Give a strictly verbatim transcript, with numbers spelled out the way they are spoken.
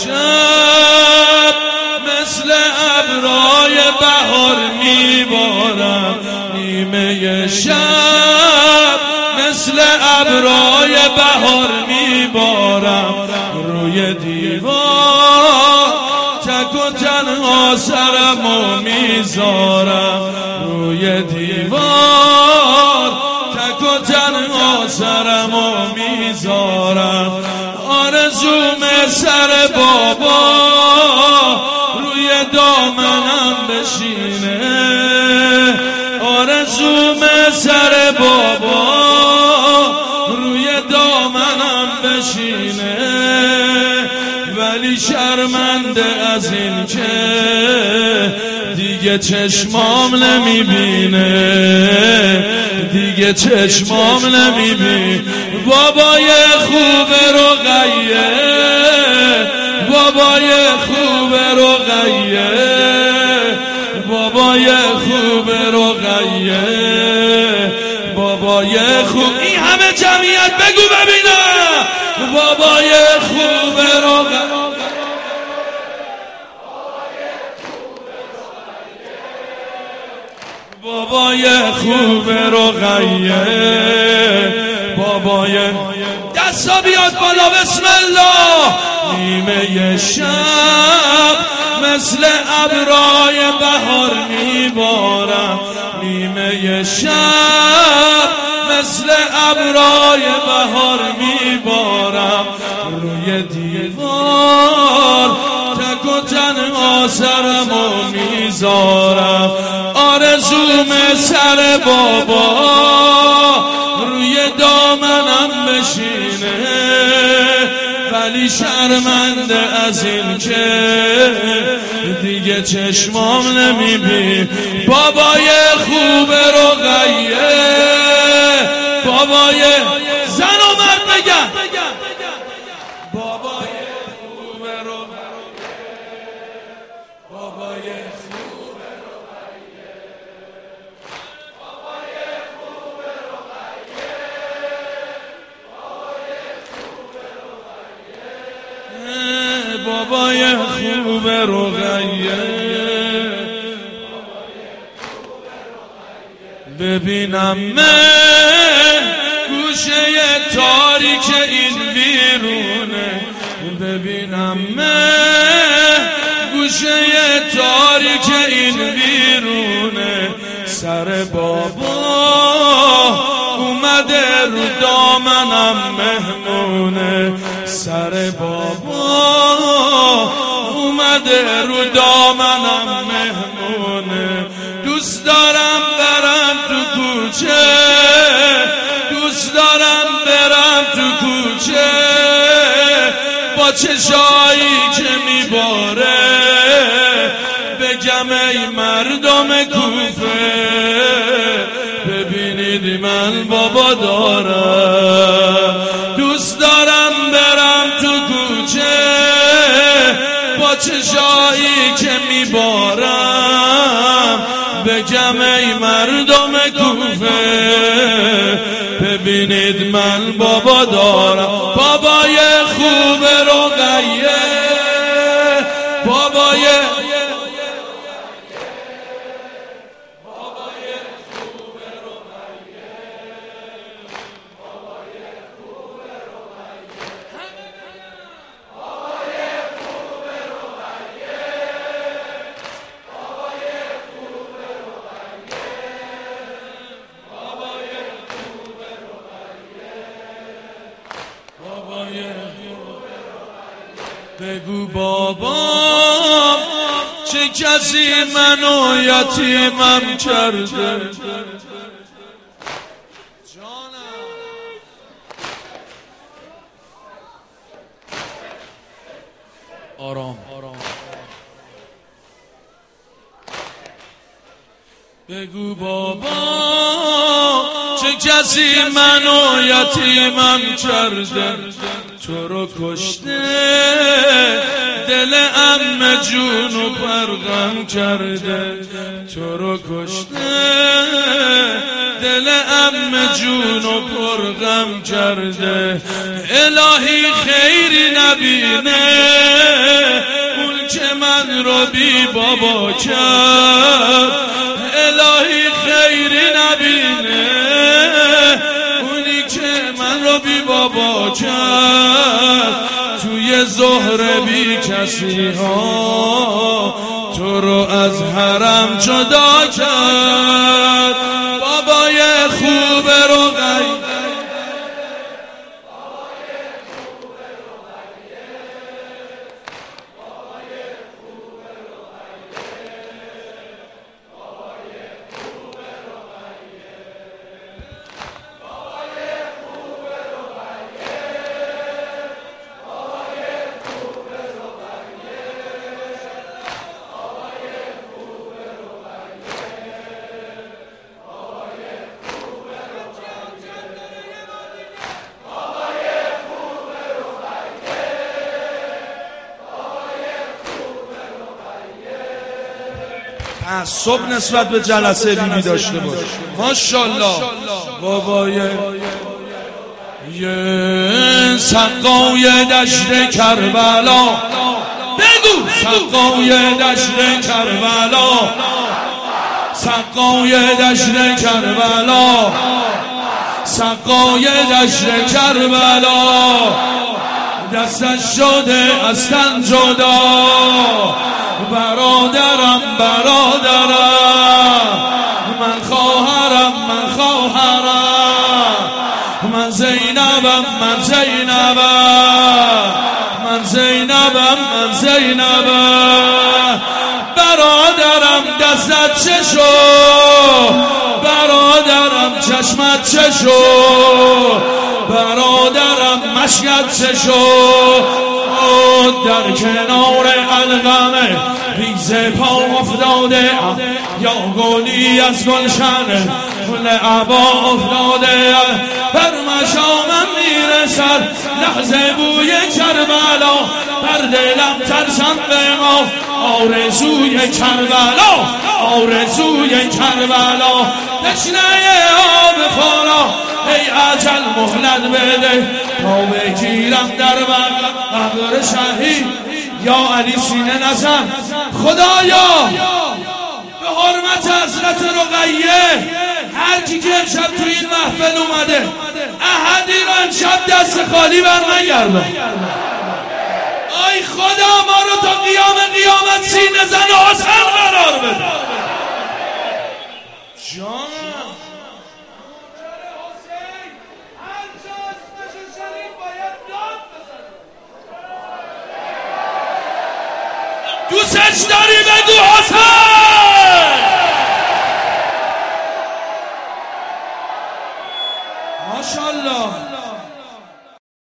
شب مثل ابرای بهار میبارم، نیمه شب مثل ابرای بهار میبارم، روی دیوار تک و تنها سرمو میذارم، روی دیوار تک و تنها سرمو میذارم. آرزوم سر بابا روی دامنم بشینه، آرزوم سر بابا روی دامنم بشینه، ولی شرمنده از این که دیگه چشمام نمیبینه، دیگه چشمام نمیبینه. بابای خوب رقیه، بابای خوب رقیه، بابای خوب رقیه، بابای خوب. این همه جمعیت بگو ببینم، بابای خوب رقیه، بابای خوب رقیه، بابای. دستا بیاد بالا بسم الله. نیمه شب مثل ابرای بهار میبارم، نیمه شب مثل ابرای بهار میبارم، روی دیوار تک و تنها سرمو میذارم. آرزوم سر بابا روی دامنم بشینه، ولی شرمنده از این که دیگه چشمام نمیبین. بابای خوب رقیه، بابای زن و مرد بگن، بابای خوب رقیه، بابای خوب رقیه، بابای خوب رقیه، بابای خوب رقیه. ببینم من گوشه تاریک این ویرونه، ببینم من گوشه تاریک این ویرونه، سر بابا اومده رو دامنم مهمونه، سر بابا اومده رو دامنم مهمونه. دوست دارم برم تو کوچه، دوست دارم برم تو کوچه، با چشایی که میباره بگم ای مردم کوفه، ببینید من بابا دارم. دوست دارم برم تو کوچه، با چشایی که میبارم بگم ای مردم کوفه، ببینید من بابا دارم. بابای خوب رقیه، بابای بگو بابام چه کسی منو یتیمم کرده. آرام آرام. بگو بابا چه کسی منو یتیمم کرده، تو رو کشته دل عمه جونو پرغم کرده، تو رو کشته دل عمه جونو پرغم کرده. الهی خیری نبینه رو بی بابا کرد، الهی خیری نبینه اونی که من رو بی بابا کرد. توی زهره بی کسی ها تو رو از حرم جدا کرد. بابای خوب رقیه، صبح نسبت به جلسه بیبی داشته باش. ماشاءالله. بابای یه سقای دشت کربلا، بگو سقای دشت کربلا، سقای دشت کربلا، سقای دشت کربلا، دستش شده از تن جدا. برادرم برادرم، من خواهرم من خواهرم، من زینبم من زینبم، من زینبم من زینبم. برادرم دستت چشو، برادرم چشمت چشو، برادرم مشکت چشو. در کنار القمه ریز پا افتاده، یا گلی از گلشن گل عبا افتاده. بر مشامم میرسد لحظه بوی کربلا، بر دلم ترسم به ما آرزوی کربلا، آرزوی کربلا. تشنه آب خورا ای اجل مهلت بده، تا بگیرم در قبر شهید. یا علی سینه نزن خدایا به حرمت حضرت رقیه، هر کی که امشب تو این محفل اومده احدی رو امشب دست خالی برنگردان. آی خدا ما رو تا قیام قیامت سینه زن حسین قرار بده. جان دوستش داری بگو حسین. ماشاءالله.